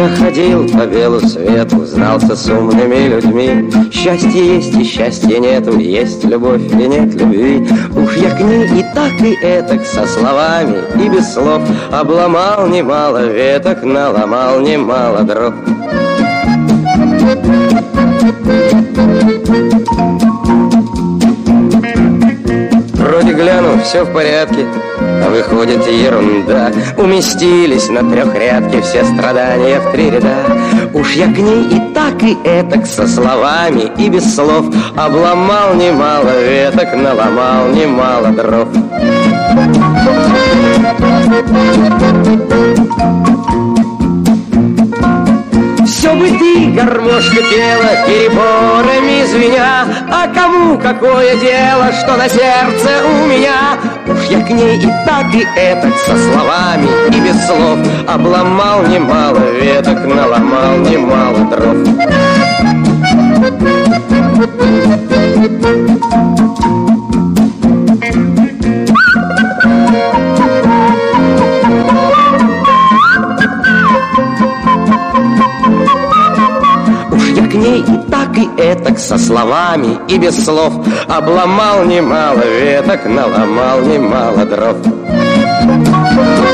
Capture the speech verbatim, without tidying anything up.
Я ходил по белу свету, знался с умными людьми. Счастье есть и счастья нету, есть любовь и нет любви. Уж я к ней и так и этак со словами и без слов обломал немало веток, наломал немало дров. Вроде гляну, все в порядке, а выходит ерунда. Уместились на трехрядке все страдания в три ряда. Уж я к ней и так и этак со словами и без слов обломал немало веток, наломал немало дров. Все бы ты, гармошка, пела, переборами звеня, а кому какое дело, что на сердце у меня? Уж я к ней и так и этак со словами и без слов обломал немало веток, наломал немало дров. К ней и так и этак со словами и без слов обломал немало веток, наломал немало дров.